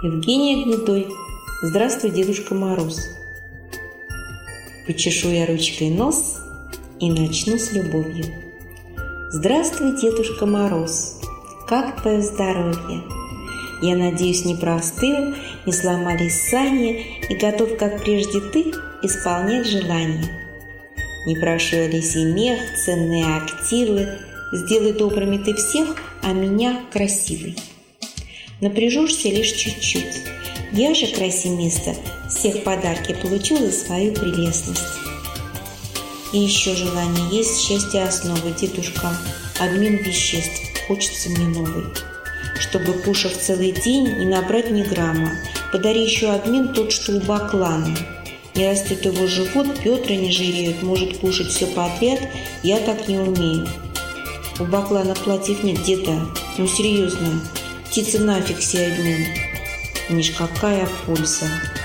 Евгения Гнедой. Здравствуй, Дедушка Мороз. Почешу я ручкой нос и начну с любовью. Здравствуй, Дедушка Мороз. Как твое здоровье? Я надеюсь, не простыл, не сломались сани и готов, как прежде ты, исполнять желания. Не прошу я лисий мех, ценные активы, сделай добрыми ты всех, а меня красивой. Напряжешься лишь чуть-чуть. Я же, красимиста, всех подарки получу за свою прелестность. И еще желание есть, счастье основы, дедушка. Обмен веществ, хочется мне новый. Чтобы, кушав целый день, не набрать ни грамма, подари еще обмен тот, что у баклана. Не растет его живот, Петра не жиреют, может кушать все подряд, я так не умею. У баклана платьев нет, деда, ну серьезно. Птицы нафиг все обмен. Ниж какая польза.